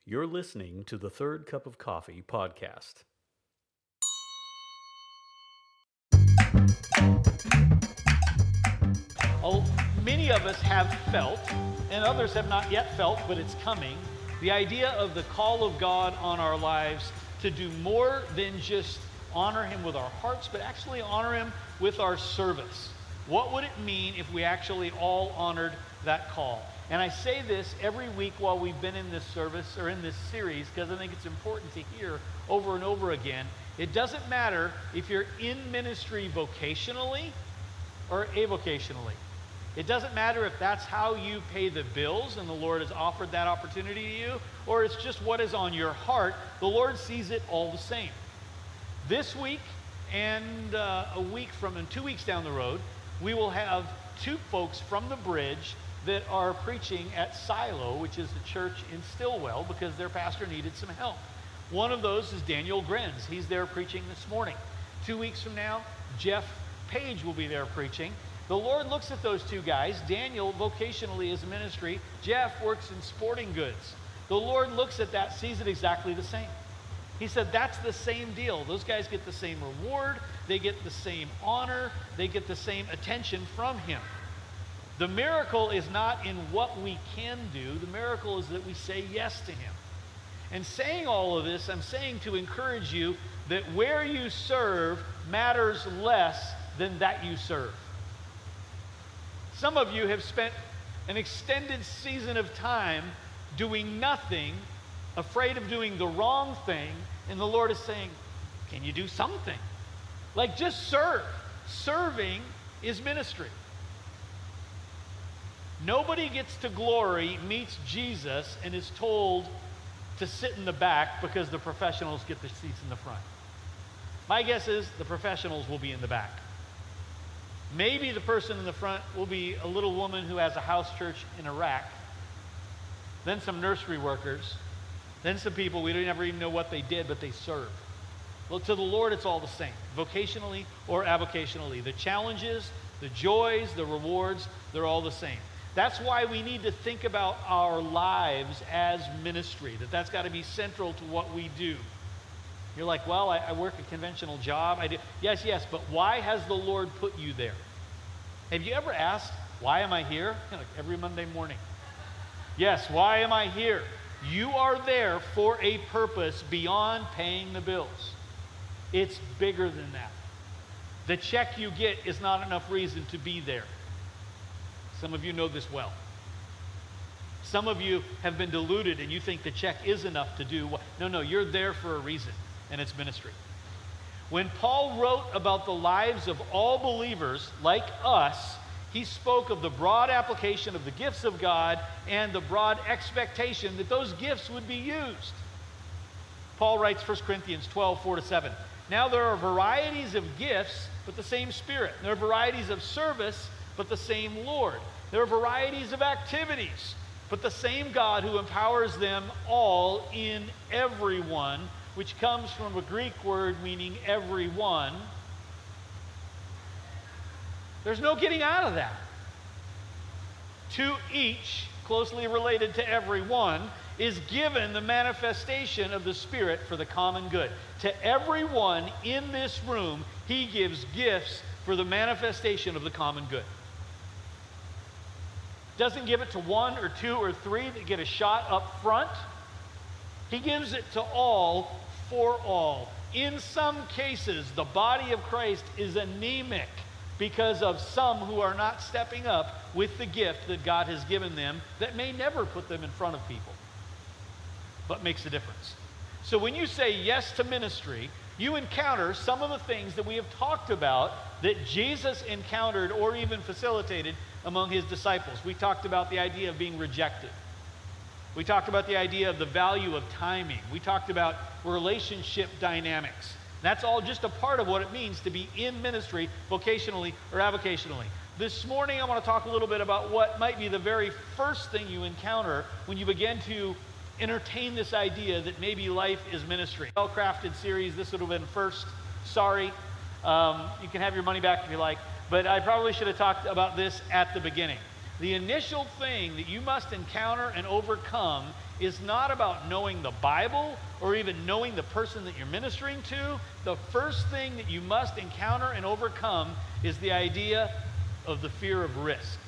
You're listening to the Third Cup of Coffee podcast. Oh, many of us have felt, and others have not yet felt, but it's coming, the idea of the call of God on our lives to do more than just honor Him with our hearts, but actually honor Him with our service. What would it mean if we actually all honored that call? And I say this every week while we've been in this service or in this series because I think it's important to hear over and over again. It doesn't matter if you're in ministry vocationally or avocationally. It doesn't matter if that's how you pay the bills and the Lord has offered that opportunity to you, or it's just what is on your heart. The Lord sees it all the same. This week and 2 weeks down the road, we will have two folks from the Bridge that are preaching at Silo, which is the church in Stillwell, because their pastor needed some help. One of those is Daniel Grenz. He's there preaching this morning. 2 weeks from now, Jeff Page will be there preaching. The Lord looks at those two guys. Daniel vocationally is a ministry. Jeff works in sporting goods. The Lord looks at that, sees it exactly the same. He said that's the same deal. Those guys get the same reward. They get the same honor. They get the same attention from Him. The miracle is not in what we can do. The miracle is that we say yes to Him. And saying all of this, I'm saying to encourage you that where you serve matters less than that you serve. Some of you have spent an extended season of time doing nothing, afraid of doing the wrong thing, and the Lord is saying, can you do something? Like just serve. Serving is ministry. Nobody gets to glory, meets Jesus, and is told to sit in the back because the professionals get the seats in the front. My guess is the professionals will be in the back. Maybe the person in the front will be a little woman who has a house church in Iraq, then some nursery workers, then some people we don't ever even know what they did, but they serve. Well, to the Lord, it's all the same, vocationally or avocationally. The challenges, the joys, the rewards, they're all the same. That's why we need to think about our lives as ministry, that's got to be central to what we do. You're like, well, I work a conventional job. I do. Yes, but why has the Lord put you there? Have you ever asked, why am I here? Like every Monday morning. Yes, why am I here? You are there for a purpose beyond paying the bills. It's bigger than that. The check you get is not enough reason to be there. Some of you know this well. Some of you have been deluded and you think the check is enough to do what? No, you're there for a reason, and it's ministry. When Paul wrote about the lives of all believers like us, he spoke of the broad application of the gifts of God and the broad expectation that those gifts would be used. Paul writes 1 Corinthians 12, 4-7. Now there are varieties of gifts, but the same Spirit. There are varieties of service, but the same Lord. There are varieties of activities, but the same God who empowers them all in everyone, which comes from a Greek word meaning everyone. There's no getting out of that. To each, closely related to everyone, is given the manifestation of the Spirit for the common good. To everyone in this room, He gives gifts for the manifestation of the common good. Doesn't give it to one or two or three that get a shot up front. He gives it to all for all. In some cases, the body of Christ is anemic because of some who are not stepping up with the gift that God has given them that may never put them in front of people, but makes a difference. So when you say yes to ministry, you encounter some of the things that we have talked about that Jesus encountered or even facilitated among His disciples. We talked about the idea of being rejected. We talked about the idea of the value of timing. We talked about relationship dynamics. That's all just a part of what it means to be in ministry, vocationally or avocationally. This morning I want to talk a little bit about what might be the very first thing you encounter when you begin to entertain this idea that maybe life is ministry. Well-crafted series, this would have been first. Sorry. You can have your money back if you like. But I probably should have talked about this at the beginning. The initial thing that you must encounter and overcome is not about knowing the Bible or even knowing the person that you're ministering to. The first thing that you must encounter and overcome is the idea of the fear of risk.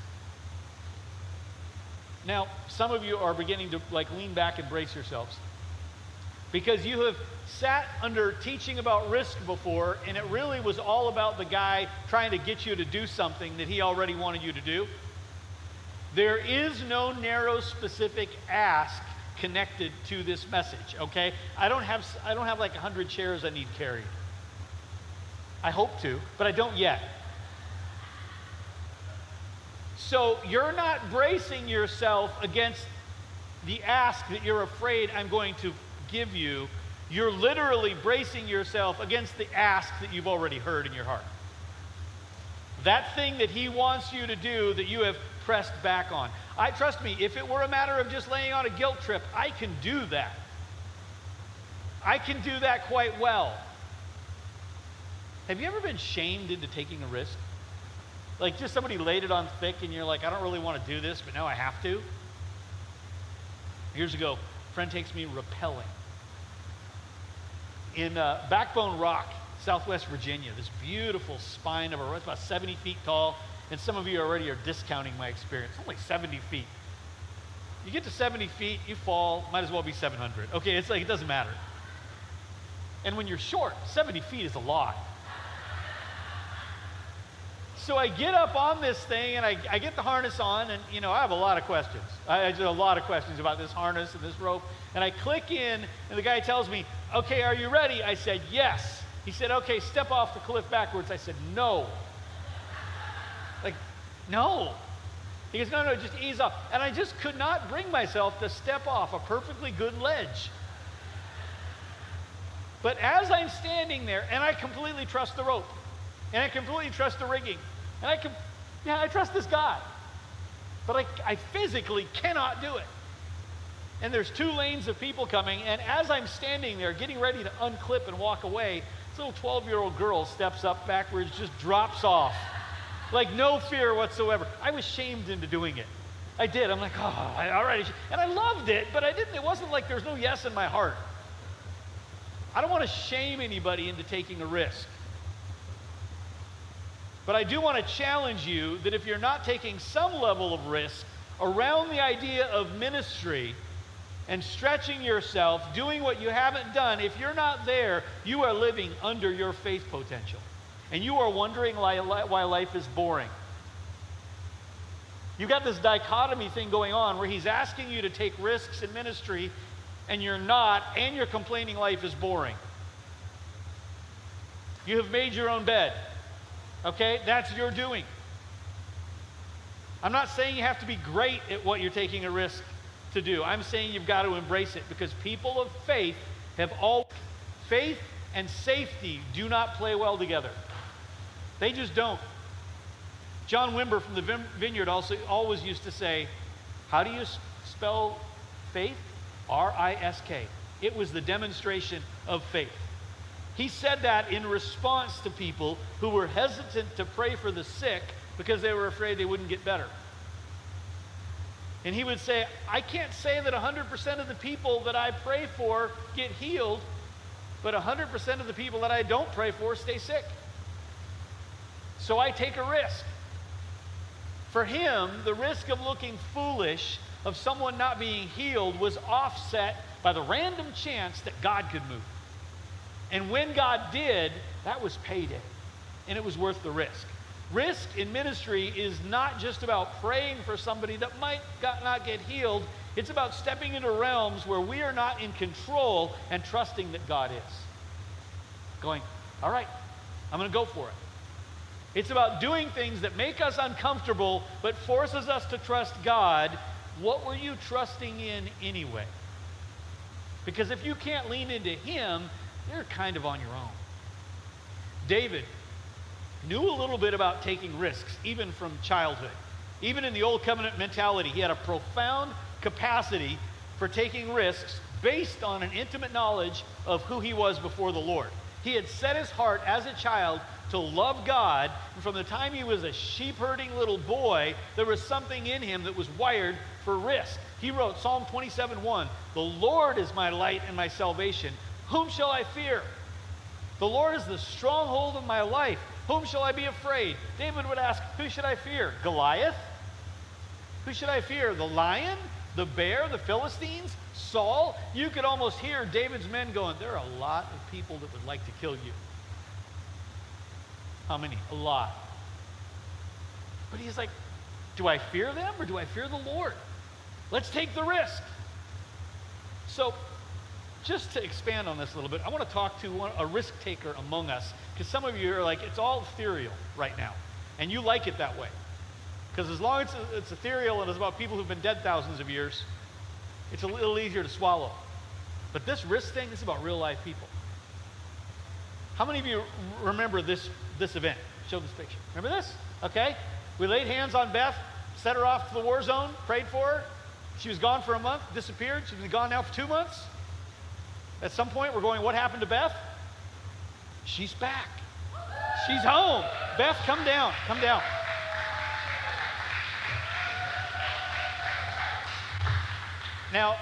Now, some of you are beginning to lean back and brace yourselves, because you have sat under teaching about risk before, and it really was all about the guy trying to get you to do something that he already wanted you to do. There is no narrow, specific ask connected to this message, okay? I don't have like 100 chairs I need carried. I hope to, but I don't yet. So you're not bracing yourself against the ask that you're afraid I'm going to give you. You're literally bracing yourself against the ask that you've already heard in your heart. That thing that he wants you to do that you have pressed back on. Trust me, if it were a matter of just laying on a guilt trip, I can do that. I can do that quite well. Have you ever been shamed into taking a risk? Like just somebody laid it on thick and you're like, I don't really want to do this, but now I have to. Years ago, a friend takes me rappelling in Backbone Rock, Southwest Virginia, this beautiful spine of a rock. It's about 70 feet tall, and some of you already are discounting my experience. It's only 70 feet. You get to 70 feet, you fall, might as well be 700. Okay, it's like, it doesn't matter. And when you're short, 70 feet is a lot. So I get up on this thing, and I get the harness on, and, you know, I have a lot of questions. I have a lot of questions about this harness and this rope. And I click in, and the guy tells me, okay, are you ready? I said, yes. He said, okay, step off the cliff backwards. I said, no. Like, no. He goes, no, just ease off. And I just could not bring myself to step off a perfectly good ledge. But as I'm standing there, and I completely trust the rope, and I completely trust the rigging, and I trust this guy, but I physically cannot do it. And there's 2 lanes of people coming, and as I'm standing there getting ready to unclip and walk away, this little 12-year-old girl steps up backwards, just drops off. Like no fear whatsoever. I was shamed into doing it. I did. I'm like, oh, all right. And I loved it, but I didn't. It wasn't like there's no yes in my heart. I don't want to shame anybody into taking a risk. But I do want to challenge you that if you're not taking some level of risk around the idea of ministry and stretching yourself, doing what you haven't done, if you're not there, you are living under your faith potential. And you are wondering why life is boring. You've got this dichotomy thing going on where he's asking you to take risks in ministry, and you're not, and you're complaining life is boring. You have made your own bed. Okay? That's your doing. I'm not saying you have to be great at what you're taking a risk to do. I'm saying you've got to embrace it, because people of faith have all... Faith and safety do not play well together. They just don't. John Wimber from the Vineyard always used to say, how do you spell faith? R-I-S-K. It was the demonstration of faith. He said that in response to people who were hesitant to pray for the sick because they were afraid they wouldn't get better. And he would say, I can't say that 100% of the people that I pray for get healed, but 100% of the people that I don't pray for stay sick. So I take a risk. For him, the risk of looking foolish, of someone not being healed, was offset by the random chance that God could move. And when God did, that was payday. And it was worth the risk. Risk in ministry is not just about praying for somebody that might not get healed. It's about stepping into realms where we are not in control and trusting that God is. Going, all right, I'm going to go for it. It's about doing things that make us uncomfortable but forces us to trust God. What were you trusting in anyway? Because if you can't lean into Him, you're kind of on your own. David knew a little bit about taking risks, even from childhood. Even in the Old Covenant mentality, he had a profound capacity for taking risks based on an intimate knowledge of who he was before the Lord. He had set his heart as a child to love God, and from the time he was a sheep-herding little boy, there was something in him that was wired for risk. He wrote Psalm 27:1, "The Lord is my light and my salvation. Whom shall I fear? The Lord is the stronghold of my life. Whom shall I be afraid?" David would ask, who should I fear? Goliath? Who should I fear? The lion? The bear? The Philistines? Saul? You could almost hear David's men going, there are a lot of people that would like to kill you. How many? A lot. But he's like, do I fear them or do I fear the Lord? Let's take the risk. So, just to expand on this a little bit, I want to talk to a risk taker among us, because some of you are like, it's all ethereal right now, and you like it that way. Because as long as it's ethereal and it's about people who've been dead thousands of years, it's a little easier to swallow. But this risk thing, this is about real life people. How many of you remember this event? Show this picture. Remember this? Okay. We laid hands on Beth, set her off to the war zone, prayed for her. She was gone for a month, disappeared. She's been gone now for 2 months. At some point, we're going, what happened to Beth? She's back. She's home. Beth, come down. Come down. Now,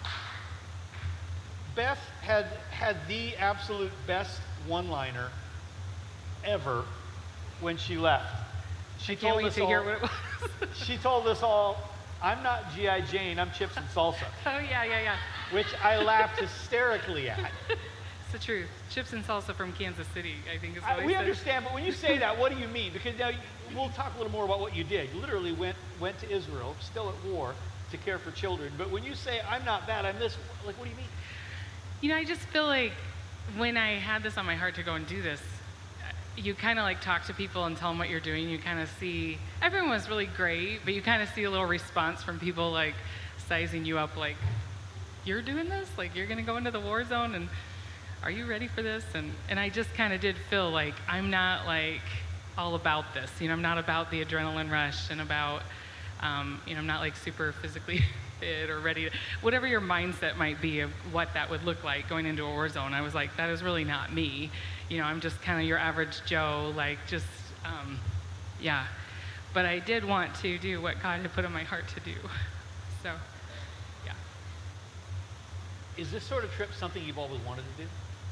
Beth had the absolute best one-liner ever when she left. I can't wait to hear what it was. She told us all, I'm not G.I. Jane, I'm chips and salsa. Oh, yeah. Which I laughed hysterically at. It's the truth. Chips and salsa from Kansas City, I think is what We I said. understand, but when you say that, what do you mean? Because now we'll talk a little more about what you did. You literally went to Israel, still at war, to care for children. But when you say, I'm not that, I'm this, like, what do you mean? You know, I just feel like when I had this on my heart to go and do this, you kind of like talk to people and tell them what you're doing. You kind of see, everyone was really great, but you kind of see a little response from people like sizing you up like, you're doing this? Like, you're going to go into the war zone? And are you ready for this? And I just kind of did feel like I'm not like all about this. You know, I'm not about the adrenaline rush and about, you know, I'm not like super physically fit or ready to, whatever your mindset might be of what that would look like going into a war zone. I was like, that is really not me. You know, I'm just kind of your average Joe, like just, yeah. But I did want to do what God had put in my heart to do. So, yeah. Is this sort of trip something you've always wanted to do?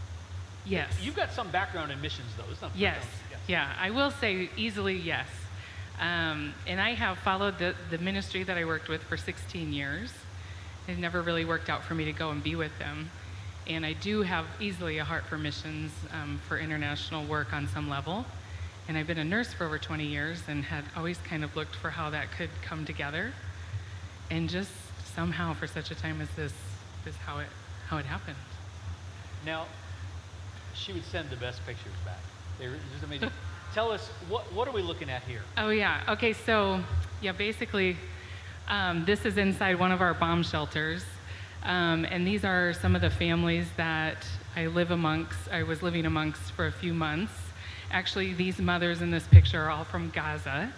Yes. You've got some background in missions, though. It's not Yes. Yeah. I will say easily yes. And I have followed the ministry that I worked with for 16 years. It never really worked out for me to go and be with them. And I do have easily a heart for missions, for international work on some level. And I've been a nurse for over 20 years and had always kind of looked for how that could come together. And just somehow for such a time as this is how it happened. Now, she would send the best pictures back. They're just amazing. Tell us, what are we looking at here? Oh, yeah. Okay, so, yeah, basically, this is inside one of our bomb shelters. And these are some of the families that I was living amongst for a few months. Actually, these mothers in this picture are all from Gaza.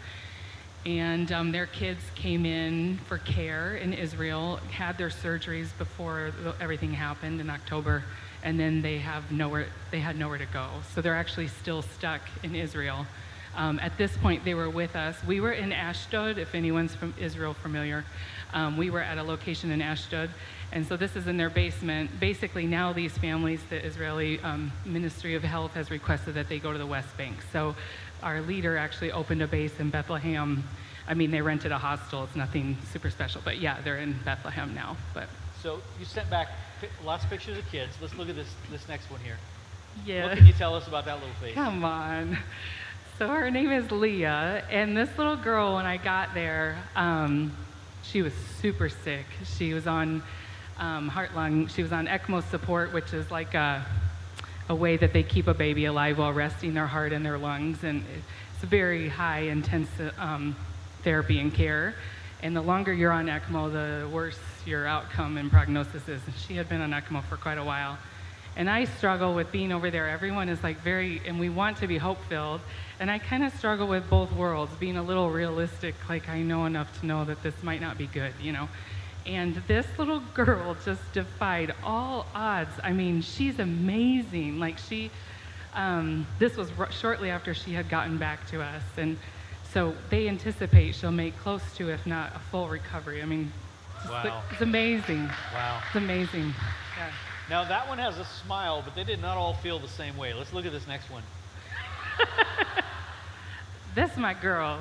And their kids came in for care in Israel, had their surgeries before everything happened in October, and then they had nowhere to go. So they're actually still stuck in Israel. At this point, they were with us. We were in Ashdod, if anyone's from Israel familiar. We were at a location in Ashdod. And so this is in their basement. Basically, now these families, the Israeli Ministry of Health has requested that they go to the West Bank. So our leader actually opened a base in Bethlehem. I mean, they rented a hostel. It's nothing super special. But yeah, they're in Bethlehem now. But So you sent back lots of pictures of kids. Let's look at this next one here. yeah. What can you tell us about that little face? Come on. So her name is Leah, and this little girl, when I got there, she was super sick. She was on heart-lung. She was on ECMO support, which is like a way that they keep a baby alive while resting their heart and their lungs, and it's very high, intense therapy and care. And the longer you're on ECMO, the worse your outcome and prognosis is. She had been on ECMO for quite a while. And I struggle with being over there. Everyone is like and we want to be hope-filled. And I kind of struggle with both worlds, being a little realistic, like I know enough to know that this might not be good, you know. And this little girl just defied all odds. I mean, she's amazing. Like this was shortly after she had gotten back to us. And so they anticipate she'll make close to, if not a full recovery. I mean, Wow. It's amazing. Wow. It's amazing. Yeah. Now that one has a smile, but they did not all feel the same way. Let's look at this next one. That's my girl.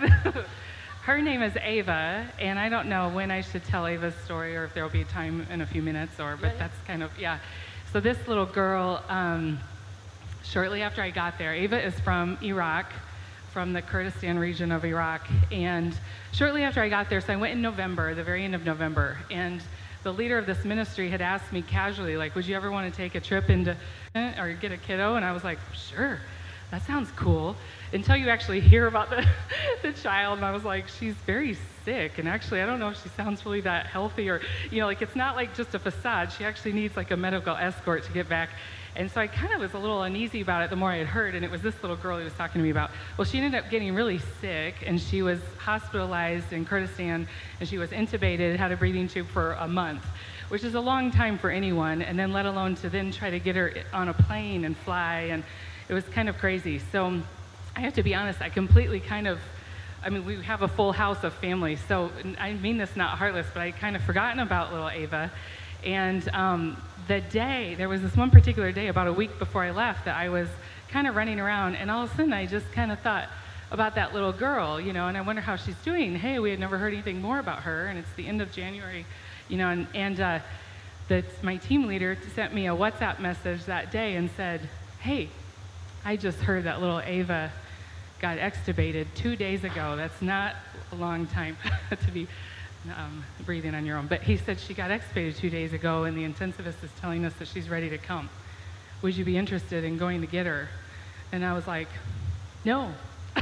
Her name is Ava, and I don't know when I should tell Ava's story or if there will be time in a few minutes, but that's kind of, yeah. So this little girl, shortly after I got there, Ava is from Iraq, from the Kurdistan region of Iraq, and shortly after I got there, so I went in November, the very end of November, and the leader of this ministry had asked me casually, like, would you ever want to take a trip into, or get a kiddo? And I was like, sure, that sounds cool. Until you actually hear about the child, and I was like, she's very sick, and actually, I don't know if she sounds really that healthy, or, like, it's not like just a facade. She actually needs like a medical escort to get back. And so I kind of was a little uneasy about it the more I had heard, and it was this little girl he was talking to me about. Well, she ended up getting really sick, and she was hospitalized in Kurdistan, and she was intubated, had a breathing tube for a month, which is a long time for anyone, and then let alone to then try to get her on a plane and fly, and it was kind of crazy. So I have to be honest, I completely we have a full house of family, so I mean this not heartless, but I kind of forgotten about little Ava. And there was this one particular day about a week before I left that I was kind of running around, and all of a sudden I just kind of thought about that little girl, and I wonder how she's doing. Hey, we had never heard anything more about her, and it's the end of January, and my team leader sent me a WhatsApp message that day and said, hey, I just heard that little Ava got extubated 2 days ago. That's not a long time to be breathing on your own. But he said she got extubated 2 days ago, and the intensivist is telling us that she's ready to come. Would you be interested in going to get her? And I was like, no,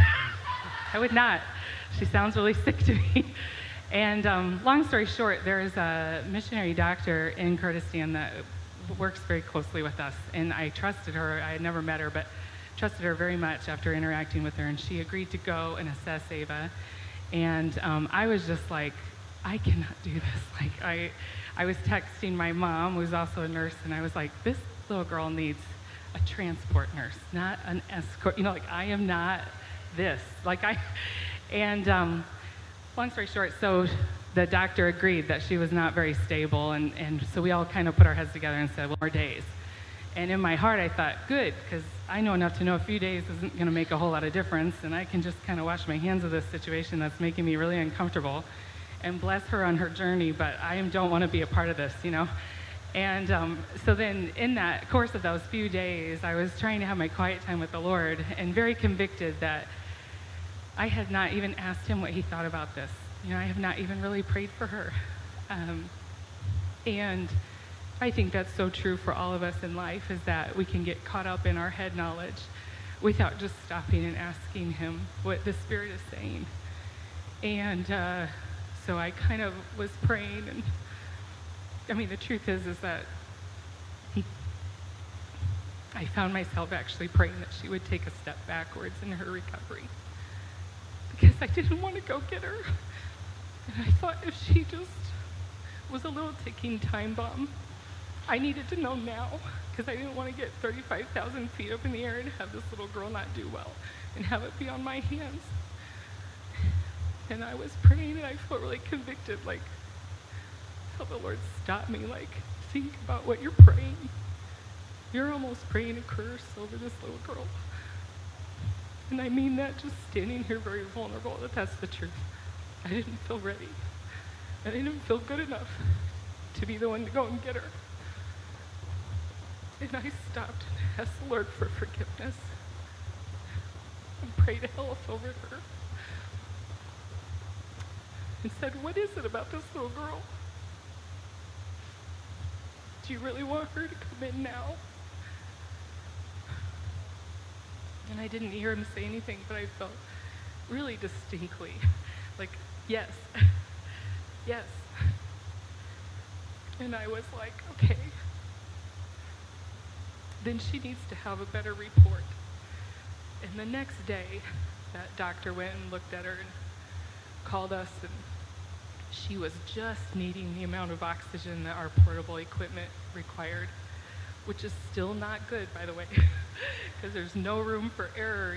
I would not. She sounds really sick to me. And long story short, there is a missionary doctor in Kurdistan that works very closely with us, and I trusted her. I had never met her, but trusted her very much after interacting with her, and she agreed to go and assess Ava. And I was just like, I cannot do this. Like, I was texting my mom, who's also a nurse, and I was like, this little girl needs a transport nurse, not an escort. I am not this. Long story short, so the doctor agreed that she was not very stable, and so we all kind of put our heads together and said, well, more days. And in my heart, I thought, good, because I know enough to know a few days isn't going to make a whole lot of difference, and I can just kind of wash my hands of this situation that's making me really uncomfortable, and bless her on her journey, but I don't want to be a part of this, And so then in that course of those few days, I was trying to have my quiet time with the Lord, and very convicted that I had not even asked him what he thought about this. I have not even really prayed for her. And I think that's so true for all of us in life, is that we can get caught up in our head knowledge without just stopping and asking him what the Spirit is saying. And so I kind of was praying, and the truth is that I found myself actually praying that she would take a step backwards in her recovery, because I didn't want to go get her. And I thought if she just was a little ticking time bomb, I needed to know now, because I didn't want to get 35,000 feet up in the air and have this little girl not do well and have it be on my hands. And I was praying, and I felt really convicted, I felt the Lord stop me, think about what you're praying. You're almost praying a curse over this little girl. And I mean that just standing here very vulnerable, that's the truth. I didn't feel ready. I didn't feel good enough to be the one to go and get her. And I stopped and asked the Lord for forgiveness and prayed health over her. And said, what is it about this little girl? Do you really want her to come in now? And I didn't hear him say anything, but I felt really distinctly yes, yes. And I was like, okay, then she needs to have a better report. And the next day, that doctor went and looked at her and called us, and she was just needing the amount of oxygen that our portable equipment required, which is still not good, by the way, because there's no room for error,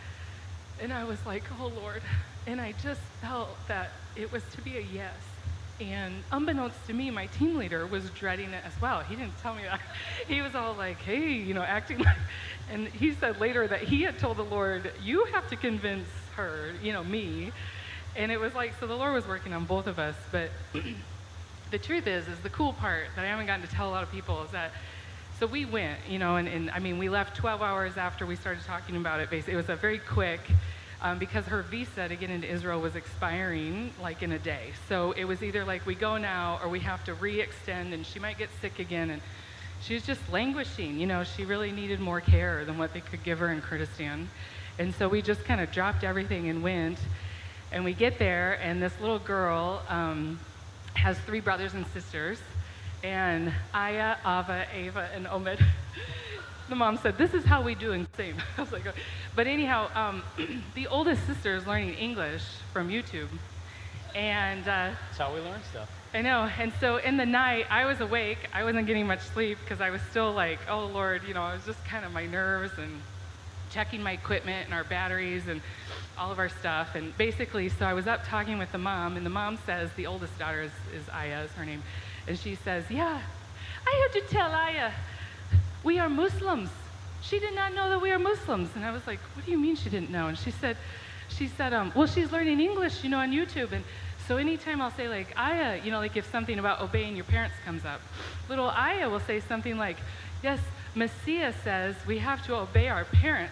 and I was like, oh Lord, and I just felt that it was to be a yes. And unbeknownst to me, my team leader was dreading it as well. He didn't tell me that. He was all like, hey, acting like, and he said later that he had told the Lord, you have to convince her, me. And it was like, so the Lord was working on both of us. But the truth is the cool part that I haven't gotten to tell a lot of people is that, so we went, and I mean, we left 12 hours after we started talking about it. Basically, it was a very quick, because her visa to get into Israel was expiring like in a day. So it was either like we go now or we have to re-extend, and she might get sick again. And she was just languishing, she really needed more care than what they could give her in Kurdistan. And so we just kind of dropped everything and went. And we get there, and this little girl has 3 brothers and sisters, and Aya, Ava, Ava, and Omid. The mom said, this is how we do in same. I was like, okay. But anyhow, the oldest sister is learning English from YouTube. And That's how we learn stuff. I know. And so in the night, I was awake. I wasn't getting much sleep because I was still like, oh, Lord, I was just kind of my nerves and checking my equipment and our batteries and all of our stuff. And basically, so I was up talking with the mom, and the mom says, the oldest daughter is Aya, is her name. And she says, yeah, I had to tell Aya, we are Muslims. She did not know that we are Muslims. And I was like, what do you mean she didn't know? And she said, well, she's learning English, on YouTube. And so anytime I'll say like, Aya, like if something about obeying your parents comes up, little Aya will say something like, yes, Messiah says we have to obey our parents.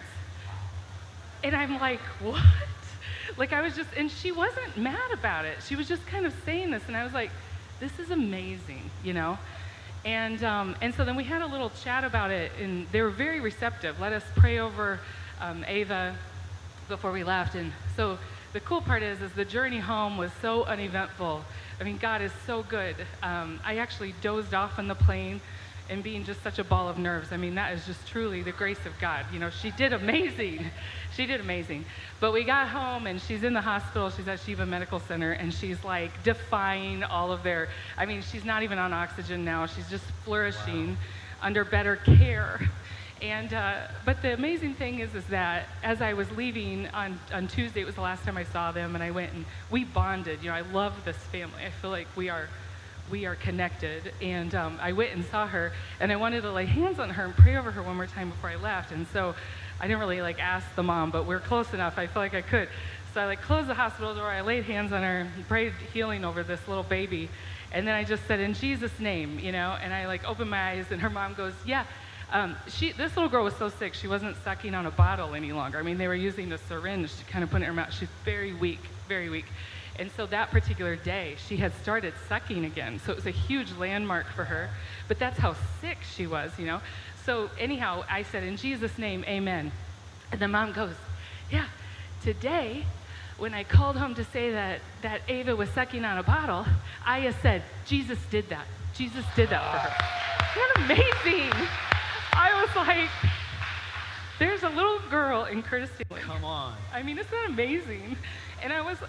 And I'm like, what? Like and she wasn't mad about it. She was just kind of saying this. And I was like, this is amazing, And so then we had a little chat about it, and they were very receptive. Let us pray over Ava before we left. And so the cool part is the journey home was so uneventful. I mean, God is so good. I actually dozed off on the plane and being just such a ball of nerves. I mean, that is just truly the grace of God. She did amazing. She did amazing. But we got home, and she's in the hospital. She's at Sheba Medical Center, and she's like defying all of she's not even on oxygen now. She's just flourishing under better care. And but the amazing thing is that as I was leaving on Tuesday, it was the last time I saw them, and I went and we bonded. I love this family. I feel like we are connected. And I went and saw her, and I wanted to lay hands on her and pray over her one more time before I left. And so I didn't really ask the mom, but we're close enough. I felt like I could. So I closed the hospital door. I laid hands on her, and prayed healing over this little baby. And then I just said, in Jesus' name, and I opened my eyes, and her mom goes, yeah. This little girl was so sick, she wasn't sucking on a bottle any longer. I mean, they were using a syringe to kind of put it in her mouth. She's very weak, very weak. And so that particular day, she had started sucking again. So it was a huge landmark for her. But that's how sick she was, So anyhow, I said, in Jesus' name, amen. And the mom goes, yeah, today, when I called home to say that Ava was sucking on a bottle, Aya said, Jesus did that. Jesus did that for her. Isn't that amazing? I was like, there's a little girl in Kurdistan. Come on. I mean, isn't that amazing? And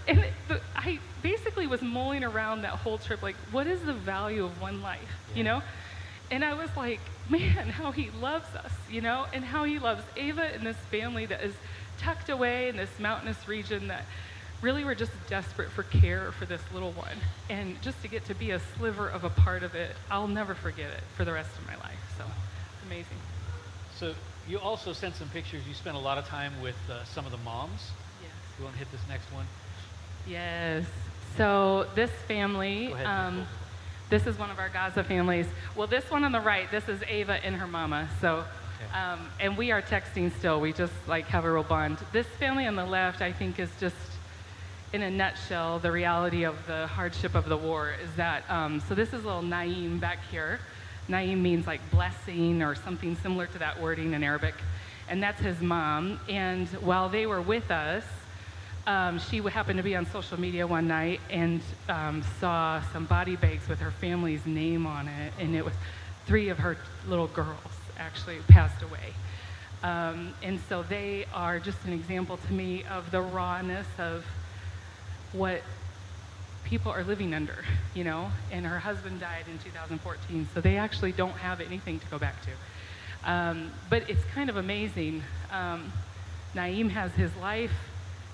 I basically was mulling around that whole trip, like, what is the value of one life, And I was like, man, how he loves us, and how he loves Ava and this family that is tucked away in this mountainous region that really were just desperate for care for this little one. And just to get to be a sliver of a part of it, I'll never forget it for the rest of my life. So it's amazing. So you also sent some pictures. You spent a lot of time with some of the moms. Yes. You want to hit this next one? Yes. So this family, Go ahead, this is one of our Gaza families. Well, this one on the right, this is Ava and her mama. So, okay. And we are texting still. We just have a real bond. This family on the left, I think, is just, in a nutshell, the reality of the hardship of the war is that, so this is little Naeem back here. Naeem means blessing or something similar to that wording in Arabic. And that's his mom. And while they were with us, she happened to be on social media one night and saw some body bags with her family's name on it. And it was 3 of her little girls actually passed away. And so they are just an example to me of the rawness of what people are living under, and her husband died in 2014, so they actually don't have anything to go back to. But it's kind of amazing. Naeem has his life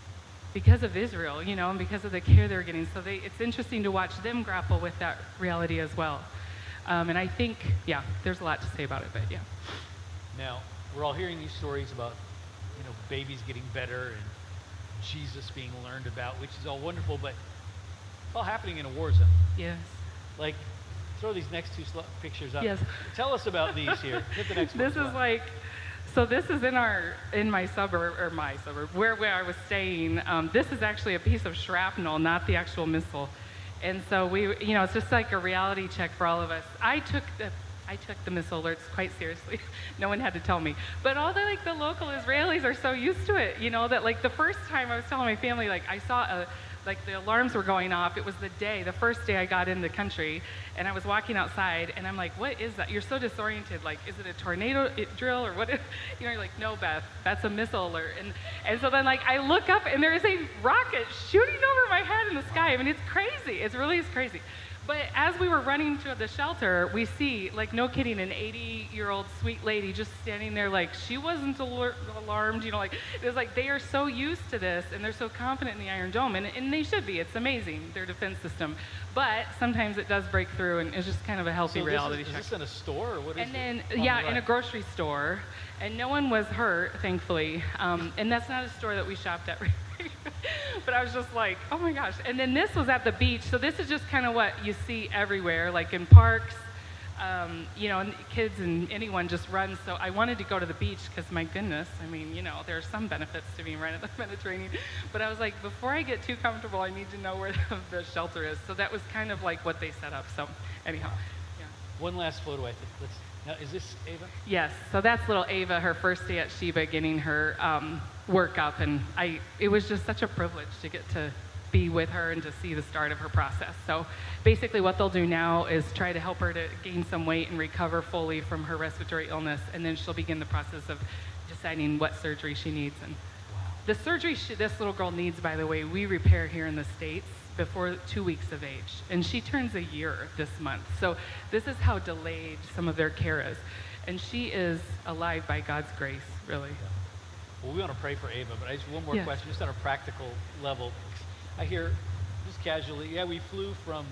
because of Israel, you know, and because of the care they're getting. So it's interesting to watch them grapple with that reality as well. And I think, yeah, there's a lot to say about it, but yeah. Now, we're all hearing these stories about, you know, babies getting better and Jesus being learned about, which is all wonderful, but it's all happening in a war zone. Yes. Like, throw these next two pictures up. Yes. Tell us about these here. Hit the next one. This is like, so this is in my suburb, where I was staying. This is actually a piece of shrapnel, not the actual missile. And so we, you know, it's just like a reality check for all of us. I took the missile alerts quite seriously. No one had to tell me. But all the local Israelis are so used to it, you know, that like the first time I was telling my family, like I saw the alarms were going off. It was the first day I got in the country, and I was walking outside, and I'm like, what is that? You're so disoriented. Like, is it a tornado drill or what? You know, you're like, no, Beth, that's a missile alert. And so then, like, I look up, and there is a rocket shooting over my head in the sky. I mean, it's crazy. It really is crazy. But as we were running to the shelter, we see, like, no kidding, an 80-year-old sweet lady just standing there like she wasn't alarmed, you know, like, it was like they are so used to this and they're so confident in the Iron Dome, and they should be. It's amazing, their defense system. But sometimes it does break through, and it's just kind of a healthy reality check. Is this in a store, or what is it? And then, yeah, in a grocery store, and no one was hurt, thankfully. And that's not a store that we shopped at. But I was just like, oh my gosh. And then this was at the beach. So this is just kind of what you see everywhere, like in parks, you know, and kids and anyone just runs. So I wanted to go to the beach because, my goodness, I mean, you know, there are some benefits to being right at the Mediterranean. But I was like, before I get too comfortable, I need to know where the shelter is. So that was kind of like what they set up. So anyhow, yeah. One last photo, I think. Now, is this Ava? Yes. So that's little Ava, her first day at Sheba, getting her work up, and it was just such a privilege to get to be with her and to see the start of her process. So basically what they'll do now is try to help her to gain some weight and recover fully from her respiratory illness, and then she'll begin the process of deciding what surgery she needs. And the surgery this little girl needs, by the way, we repair here in the States before 2 weeks of age, and she turns a year this month. So this is how delayed some of their care is, and she is alive by God's grace, really. Well, we want to pray for Ava, but I just one more Yes. question, just on a practical level. I hear, just casually, yeah, we flew from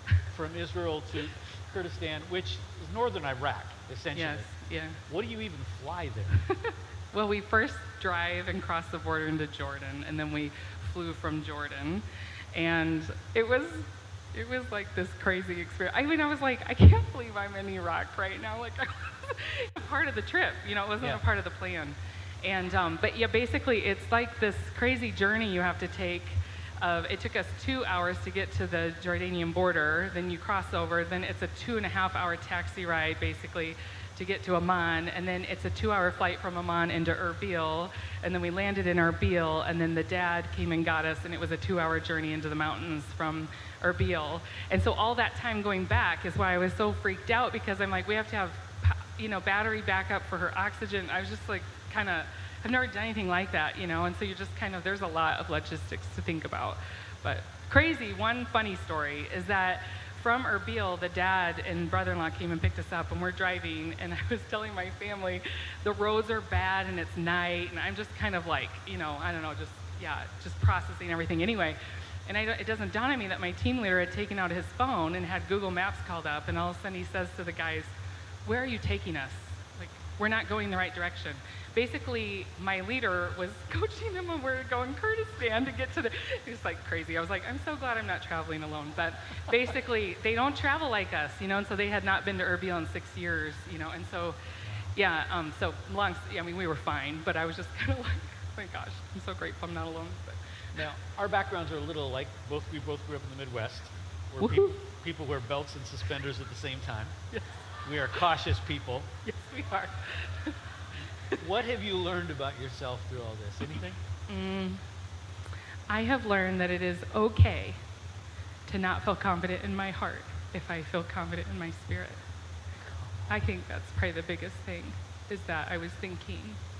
Israel to Kurdistan, which is northern Iraq, essentially. Yes, yeah. What do you even fly there? Well, we first drive and cross the border into Jordan, and then we flew from Jordan, and it was like this crazy experience. I mean, I was like, I can't believe I'm in Iraq right now. Like, I was a part of the trip, you know, it wasn't a part of the plan. And, but yeah, basically it's like this crazy journey you have to take. It took us 2 hours to get to the Jordanian border, then you cross over, then it's a 2.5-hour taxi ride basically to get to Amman, and then it's a 2-hour flight from Amman into Erbil, and then we landed in Erbil, and then the dad came and got us, and it was a 2-hour journey into the mountains from Erbil. And so all that time going back is why I was so freaked out, because I'm like, we have to have, you know, battery backup for her oxygen. I was just like, kind of, I've never done anything like that, you know, and so you're just kind of, there's a lot of logistics to think about. But crazy, one funny story is that from Erbil, the dad and brother-in-law came and picked us up, and we're driving, and I was telling my family, the roads are bad, and it's night, and I'm just kind of like, you know, I don't know, just processing everything anyway. And it doesn't dawn on me that my team leader had taken out his phone and had Google Maps called up, and all of a sudden he says to the guys, where are you taking us? Like, we're not going the right direction. Basically, my leader was coaching them when we were going Kurdistan to get to it was like crazy. I was like, I'm so glad I'm not traveling alone. But basically, they don't travel like us, you know, and so they had not been to Erbil in 6 years, you know, and so, yeah, I mean, we were fine, but I was just kind of like, oh my gosh, I'm so grateful I'm not alone. But. Now, our backgrounds are a little like, we both grew up in the Midwest, where people wear belts and suspenders at the same time. Yes. We are cautious people. Yes, we are. What have you learned about yourself through all this? Anything? I have learned that it is okay to not feel confident in my heart if I feel confident in my spirit. I think that's probably the biggest thing, is that I was thinking,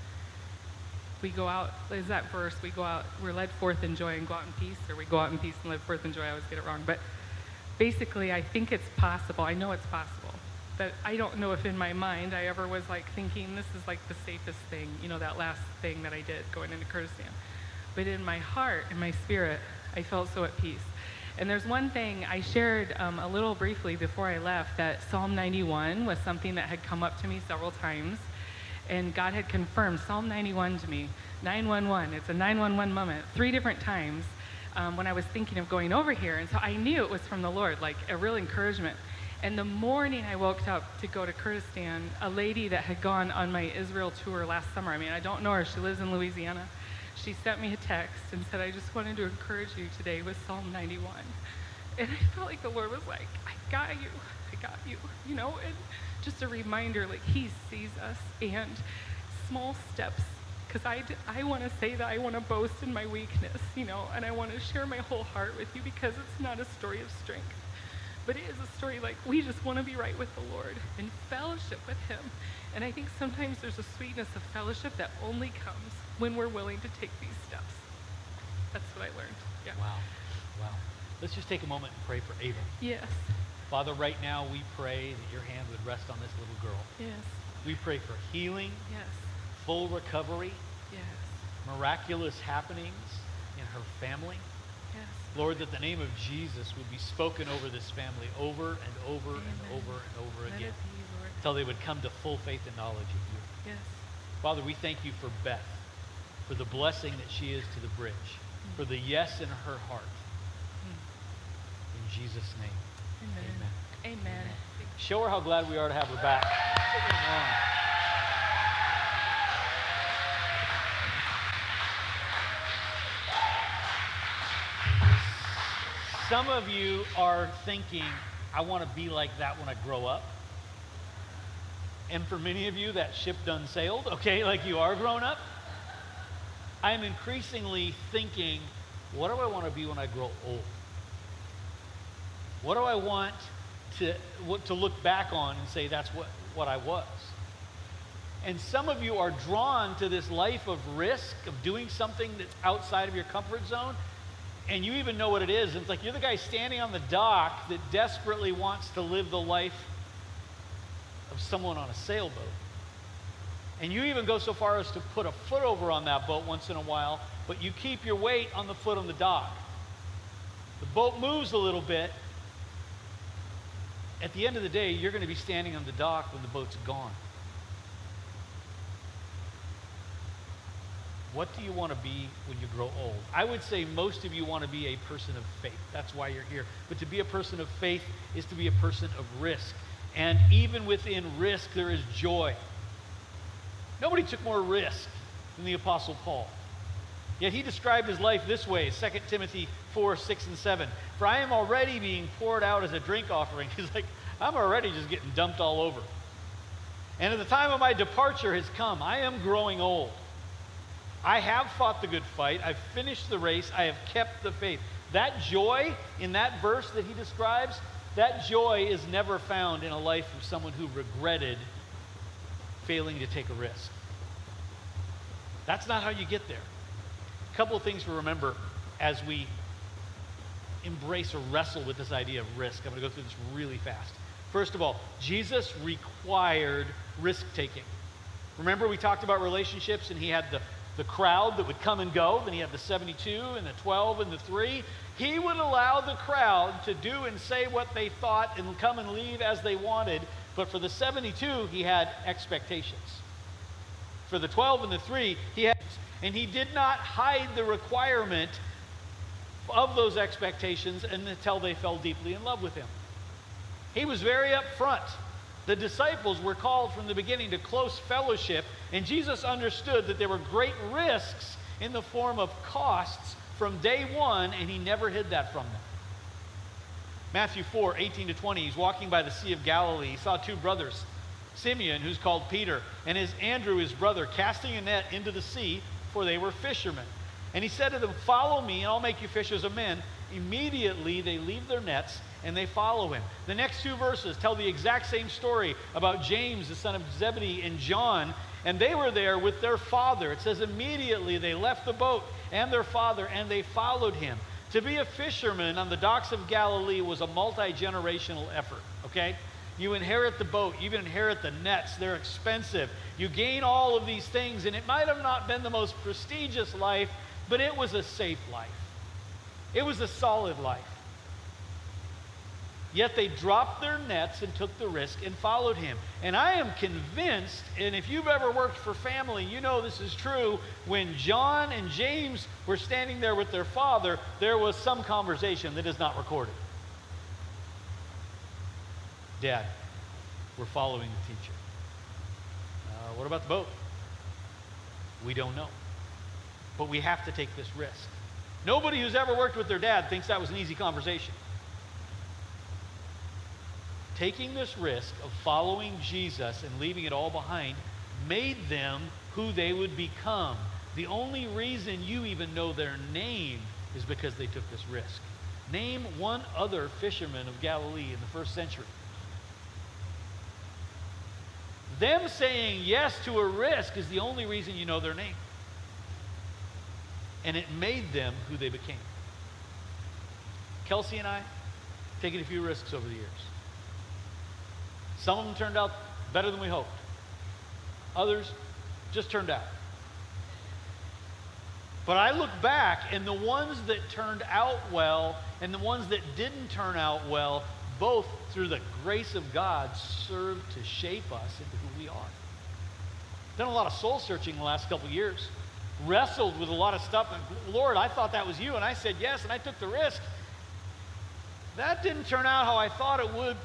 we go out, is that verse, we go out, we're led forth in joy and go out in peace, or we go out in peace and live forth in joy. I always get it wrong. But basically, I think it's possible. I know it's possible. But I don't know if in my mind I ever was like thinking this is like the safest thing, you know, that last thing that I did going into Kurdistan. but in my heart, in my spirit, I felt so at peace. And there's one thing I shared a little briefly before I left, that Psalm 91 was something that had come up to me several times. And God had confirmed Psalm 91 to me, 911. It's a 911 moment, 3 different times when I was thinking of going over here. And so I knew it was from the Lord, like a real encouragement. And the morning I woke up to go to Kurdistan, a lady that had gone on my Israel tour last summer, I mean, I don't know her, she lives in Louisiana. She sent me a text and said, I just wanted to encourage you today with Psalm 91. And I felt like the Lord was like, I got you, you know, and just a reminder, like he sees us, and small steps, because I want to say that I want to boast in my weakness, you know, and I want to share my whole heart with you, because it's not a story of strength, but it is a story like we just want to be right with the Lord and fellowship with him. And I think sometimes there's a sweetness of fellowship that only comes when we're willing to take these steps. That's what I learned. Yeah. Wow. Let's just take a moment and pray for Ava. Yes. Father, right now we pray that your hand would rest on this little girl. Yes. We pray for healing, Yes. full recovery, Yes. miraculous happenings in her family. Yes. Lord, that the name of Jesus would be spoken over this family over and over Amen. and over and over Let again, it be, Lord. until they would come to full faith and knowledge of you. Yes. Father, we thank you for Beth, for the blessing that she is to the bridge, for the yes in her heart. In Jesus' name, Amen. Amen. show her how glad we are to have her back. Some of you are thinking, I want to be like that when I grow up. And for many of you, that ship done sailed, okay, like you are grown up. I am increasingly thinking, what do I want to be when I grow old? What do I want to look back on and say that's what I was? And some of you are drawn to this life of risk, of doing something that's outside of your comfort zone, and you even know what it is. And it's like you're the guy standing on the dock that desperately wants to live the life of someone on a sailboat. And you even go so far as to put a foot over on that boat once in a while, but you keep your weight on the foot on the dock. The boat moves a little bit. At the end of the day, you're going to be standing on the dock when the boat's gone. What do you want to be when you grow old? I would say most of you want to be a person of faith. That's why you're here. But to be a person of faith is to be a person of risk. And even within risk, there is joy. Nobody took more risk than the Apostle Paul. Yet he described his life this way, 2 Timothy 4, 6, and 7. For I am already being poured out as a drink offering. He's like, I'm already just getting dumped all over. And at the time of my departure has come. I am growing old. I have fought the good fight. I've finished the race. I have kept the faith. That joy in that verse that he describes, that joy is never found in a life of someone who regretted failing to take a risk. That's not how you get there. A couple of things to remember as we embrace or wrestle with this idea of risk. I'm going to go through this really fast. First of all, Jesus required risk-taking. Remember we talked about relationships, and he had the crowd that would come and go. Then he had the 72 and the 12 and the 3. He would allow the crowd to do and say what they thought and come and leave as they wanted. But for the 72, he had expectations. For the 12 and the 3, he had, and he did not hide the requirement of those expectations until they fell deeply in love with him. He was very upfront. The disciples were called from the beginning to close fellowship, and Jesus understood that there were great risks in the form of costs from day one, and he never hid that from them. Matthew 4, 18 to 20, he's walking by the Sea of Galilee. He saw two brothers, Simeon, who's called Peter, and Andrew, his brother, casting a net into the sea, for they were fishermen. And he said to them, follow me, and I'll make you fishers of men. Immediately they leave their nets, and they follow him. The next two verses tell the exact same story about James, the son of Zebedee, and John, and they were there with their father. It says immediately they left the boat and their father, and they followed him. To be a fisherman on the docks of Galilee was a multi-generational effort, okay? You inherit the boat, you inherit the nets, they're expensive. You gain all of these things, and it might have not been the most prestigious life but it was a safe life. It was a solid life. Yet they dropped their nets and took the risk and followed him. And I am convinced, and if you've ever worked for family, you know this is true, when John and James were standing there with their father, there was some conversation that is not recorded. Dad, we're following the teacher. What about the boat? We don't know. But we have to take this risk. Nobody who's ever worked with their dad thinks that was an easy conversation. Taking this risk of following Jesus and leaving it all behind made them who they would become. The only reason you even know their name is because they took this risk. Name one other fisherman of Galilee in the first century. Them saying yes to a risk is the only reason you know their name. And it made them who they became. Kelsey and I, taken a few risks over the years. Some of them turned out better than we hoped. Others just turned out. But I look back, and the ones that turned out well and the ones that didn't turn out well, both through the grace of God, served to shape us into who we are. Done a lot of soul searching the last couple of years. Wrestled with a lot of stuff. And Lord, I thought that was you, and I said yes, and I took the risk. That didn't turn out how I thought it would.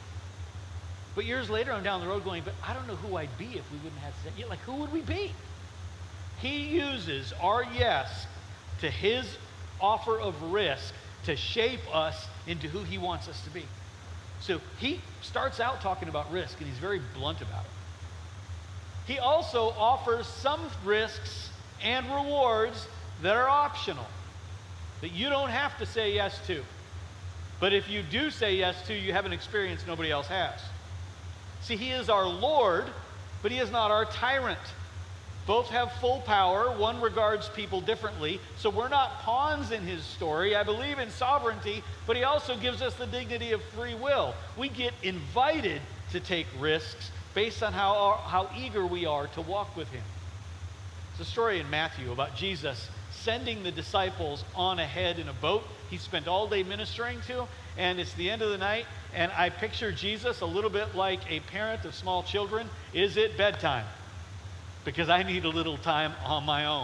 But years later, I'm down the road going, but I don't know who I'd be if we wouldn't have said, like, who would we be? He uses our yes to his offer of risk to shape us into who he wants us to be. So he starts out talking about risk, and he's very blunt about it. He also offers some risks and rewards that are optional, that you don't have to say yes to. But if you do say yes to, you have an experience nobody else has. See, he is our Lord, but he is not our tyrant. Both have full power. One regards people differently. So we're not pawns in his story. I believe in sovereignty, but he also gives us the dignity of free will. We get invited to take risks based on how eager we are to walk with him. It's a story in Matthew about Jesus sending the disciples on ahead in a boat he spent all day ministering to, and it's the end of the night, and I picture Jesus a little bit like a parent of small children. Is it bedtime? Because I need a little time on my own.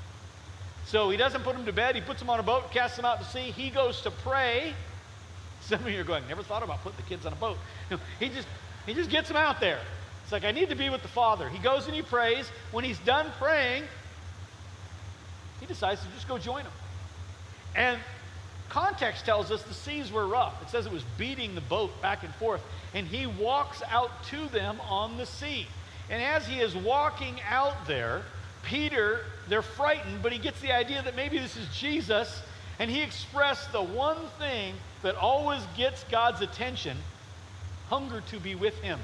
So he doesn't put them to bed. He puts them on a boat, casts them out to sea. He goes to pray. Some of you are going, never thought about putting the kids on a boat. No, he just gets them out there. It's like, I need to be with the Father. He goes and he prays. When he's done praying, he decides to just go join them. And context tells us the seas were rough. It says it was beating the boat back and forth. And he walks out to them on the sea. And as he is walking out there, Peter, they're frightened, but he gets the idea that maybe this is Jesus. And he expressed the one thing that always gets God's attention: hunger to be with him.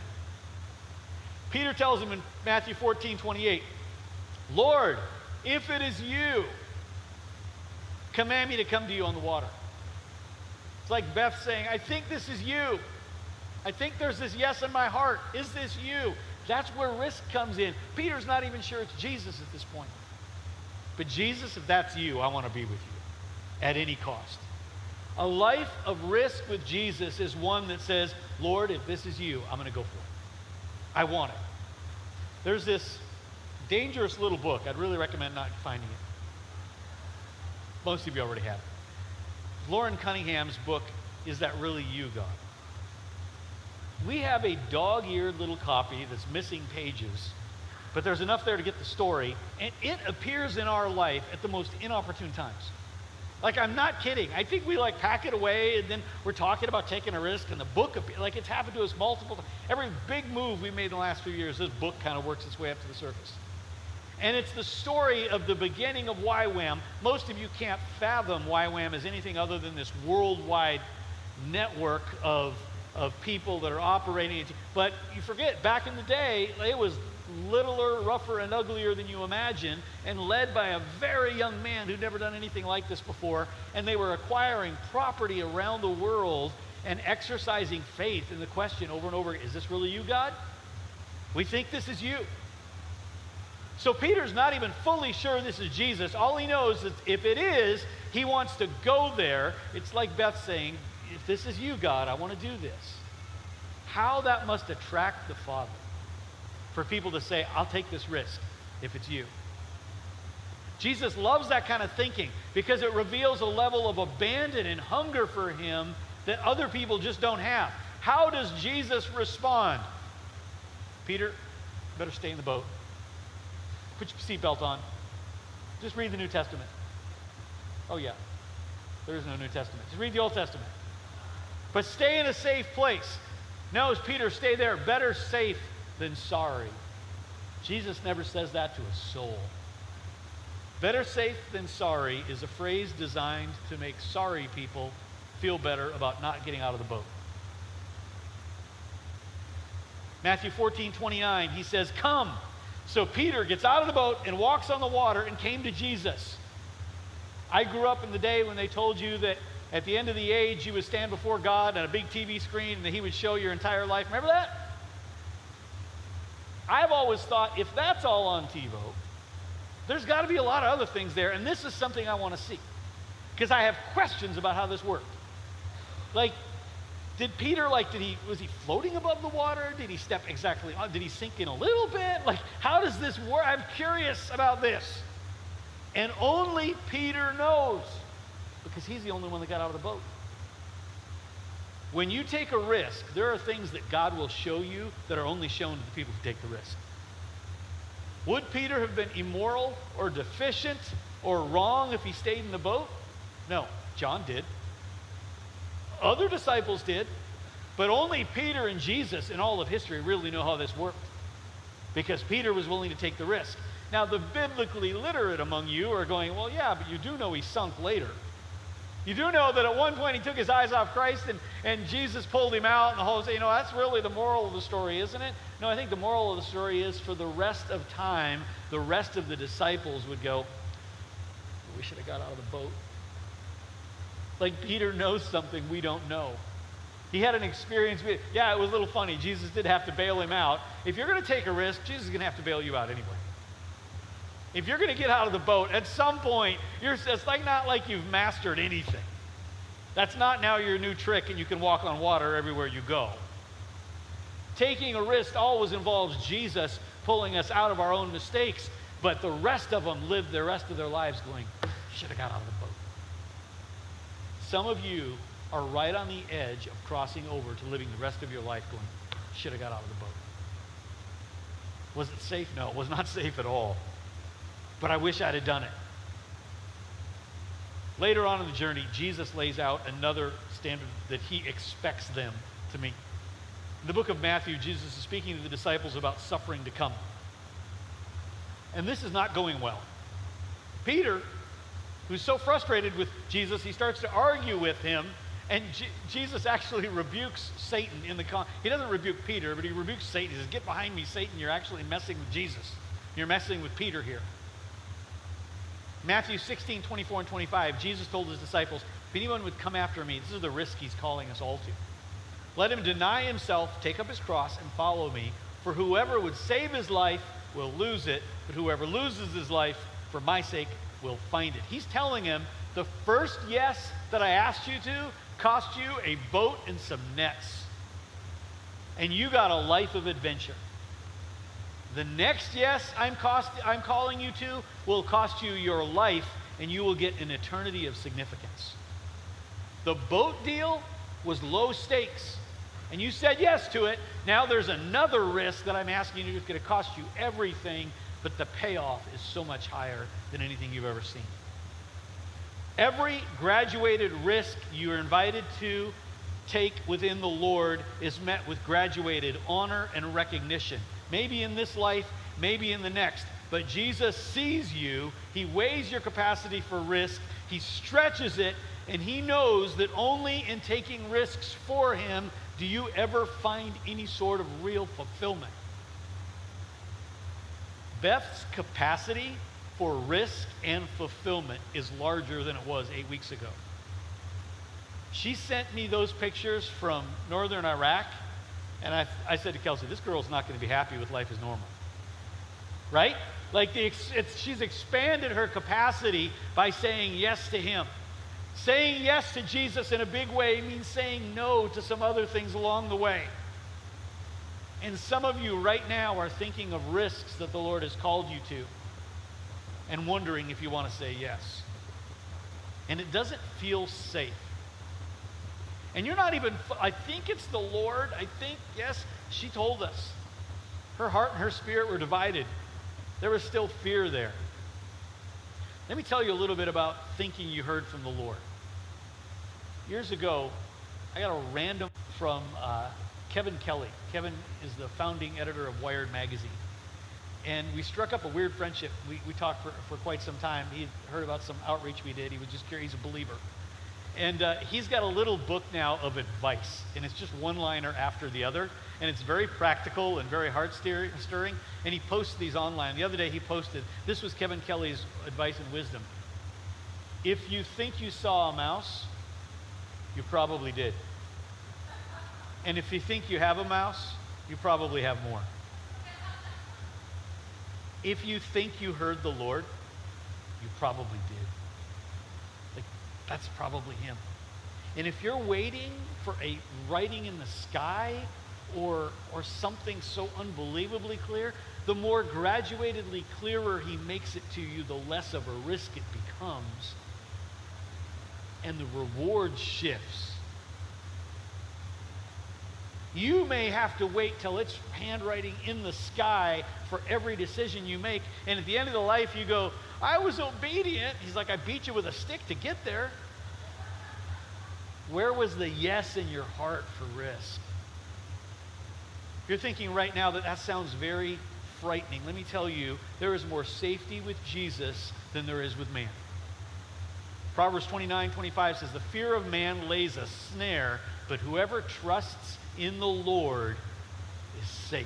Peter tells him in Matthew 14:28, Lord, if it is you, command me to come to you on the water. It's like Beth saying, I think this is you. I think there's this yes in my heart. Is this you? That's where risk comes in. Peter's not even sure it's Jesus at this point. But Jesus, if that's you, I want to be with you at any cost. A life of risk with Jesus is one that says, Lord, if this is you, I'm going to go for it. I want it. There's this dangerous little book. I'd really recommend not finding it. Most of you already have it. Lauren Cunningham's book, Is That Really You, God? We have a dog-eared little copy that's missing pages, but there's enough there to get the story, and it appears in our life at the most inopportune times. Like, I'm not kidding. I think we pack it away, and then we're talking about taking a risk, and the book, it's happened to us multiple times. Every big move we made in the last few years, this book kind of works its way up to the surface. And it's the story of the beginning of YWAM. Most of you can't fathom YWAM as anything other than this worldwide network of people that are operating. But you forget, back in the day, it was littler, rougher, and uglier than you imagine, and led by a very young man who'd never done anything like this before. And they were acquiring property around the world and exercising faith in the question over and over, is this really you, God? We think this is you. So Peter's not even fully sure this is Jesus. All he knows is if it is, he wants to go there. It's like Beth saying, if this is you, God, I want to do this. How that must attract the Father for people to say, I'll take this risk if it's you. Jesus loves that kind of thinking because it reveals a level of abandon and hunger for him that other people just don't have. How does Jesus respond? Peter, better stay in the boat. Put your seatbelt on. Just read the New Testament. Oh yeah, there is no New Testament. Just read the Old Testament. But stay in a safe place. No, Peter, stay there. Better safe than sorry. Jesus never says that to a soul. Better safe than sorry is a phrase designed to make sorry people feel better about not getting out of the boat. Matthew 14:29, he says, come. So Peter gets out of the boat and walks on the water and came to Jesus. I grew up in the day when they told you that at the end of the age you would stand before God on a big TV screen and that he would show your entire life. Remember that? I've always thought if that's all on TiVo, there's got to be a lot of other things there, and this is something I want to see because I have questions about how this worked. Like, did Peter, was he floating above the water? Did he step exactly on? Did he sink in a little bit? Like, how does this work? I'm curious about this. And only Peter knows because he's the only one that got out of the boat. When you take a risk, there are things that God will show you that are only shown to the people who take the risk. Would Peter have been immoral or deficient or wrong if he stayed in the boat? No, John did. Other disciples did, but only Peter and Jesus in all of history really know how this worked because Peter was willing to take the risk. Now, the biblically literate among you are going, well, yeah, but you do know he sunk later. You do know that at one point he took his eyes off Christ and Jesus pulled him out and the whole, that's really the moral of the story, isn't it? No, I think the moral of the story is for the rest of time, the rest of the disciples would go, we should have got out of the boat. Like Peter knows something we don't know. He had an experience. Yeah, it was a little funny. Jesus did have to bail him out. If you're going to take a risk, Jesus is going to have to bail you out anyway. If you're going to get out of the boat, at some point, it's not like you've mastered anything. That's not now your new trick and you can walk on water everywhere you go. Taking a risk always involves Jesus pulling us out of our own mistakes, but the rest of them live the rest of their lives going, should have got out of the boat. Some of you are right on the edge of crossing over to living the rest of your life going, should have got out of the boat. Was it safe? No, it was not safe at all. But I wish I'd have done it. Later on in the journey, Jesus lays out another standard that he expects them to meet. In the book of Matthew, Jesus is speaking to the disciples about suffering to come. And this is not going well. Peter, who's so frustrated with Jesus, he starts to argue with him, and Jesus actually rebukes Satan he doesn't rebuke Peter, but he rebukes Satan. He says, get behind me, Satan, you're actually messing with Jesus. You're messing with Peter here. Matthew 16:24 and 25, Jesus told his disciples, if anyone would come after me, this is the risk he's calling us all to. Let him deny himself, take up his cross, and follow me. For whoever would save his life will lose it, but whoever loses his life for my sake will find it. He's telling him, the first yes that I asked you to cost you a boat and some nets. And you got a life of adventure. The next yes I'm calling you to will cost you your life, and you will get an eternity of significance. The boat deal was low stakes, and you said yes to it. Now there's another risk that I'm asking you to do. It's going to cost you everything, but the payoff is so much higher than anything you've ever seen. Every graduated risk you're invited to take within the Lord is met with graduated honor and recognition. Maybe in this life, maybe in the next. But Jesus sees you. He weighs your capacity for risk. He stretches it, and he knows that only in taking risks for him do you ever find any sort of real fulfillment. Beth's capacity for risk and fulfillment is larger than it was 8 weeks ago. She sent me those pictures from northern Iraq, and I said to Kelsey, this girl's not going to be happy with life as normal. right? Like she's expanded her capacity by saying yes to him. Saying yes to Jesus in a big way means saying no to some other things along the way. And some of you right now are thinking of risks that the Lord has called you to and wondering if you want to say yes. And it doesn't feel safe. And you're not even, I think it's the Lord. I think, yes, she told us. Her heart and her spirit were divided. There was still fear there. Let me tell you a little bit about thinking you heard from the Lord. Years ago, I got a random from Kevin Kelly. Kevin is the founding editor of Wired magazine. And we struck up a weird friendship. We talked for quite some time. He had heard about some outreach we did. He was just curious. He's a believer. And he's got a little book now of advice. And it's just one-liner after the other. And it's very practical and very heart-stirring. And he posts these online. The other day he posted, this was Kevin Kelly's advice and wisdom. If you think you saw a mouse, you probably did. And if you think you have a mouse, you probably have more. If you think you heard the Lord, you probably did. Like, that's probably him. And if you're waiting for a writing in the sky or something so unbelievably clear, the more graduatedly clearer he makes it to you, the less of a risk it becomes. And the reward shifts. You may have to wait till it's handwriting in the sky for every decision you make. And at the end of the life, you go, I was obedient. He's like, I beat you with a stick to get there. Where was the yes in your heart for risk? You're thinking right now that sounds very frightening. Let me tell you, there is more safety with Jesus than there is with man. Proverbs 29:25 says, the fear of man lays a snare, but whoever trusts in the Lord is safe.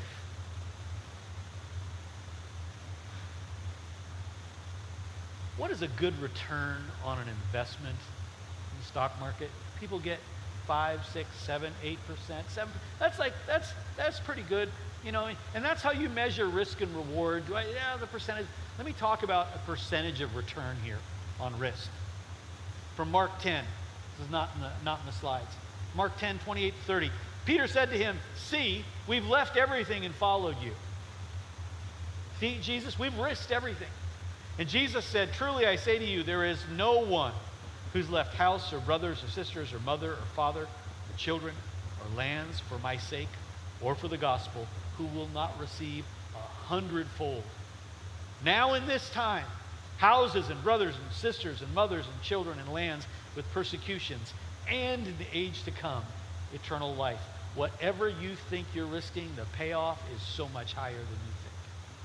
What is a good return on an investment in the stock market? People get 5, 6, 7, 8%. That's pretty good, you know, and that's how you measure risk and reward. The percentage. Let me talk about a percentage of return here on risk. From Mark 10. This is not in the slides. Mark 10, 28-30. Peter said to him, see, we've left everything and followed you. See, Jesus, we've risked everything. And Jesus said, truly I say to you, there is no one who's left house or brothers or sisters or mother or father or children or lands for my sake or for the gospel who will not receive 100-fold. Now in this time, houses and brothers and sisters and mothers and children and lands with persecutions, and in the age to come, eternal life. Whatever you think you're risking, the payoff is so much higher than you think.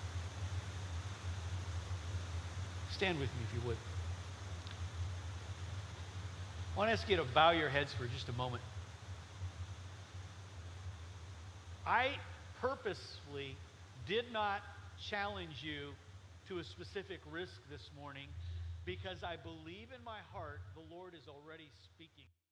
Stand with me if you would. I want to ask you to bow your heads for just a moment. I purposefully did not challenge you to a specific risk this morning because I believe in my heart the Lord is already speaking.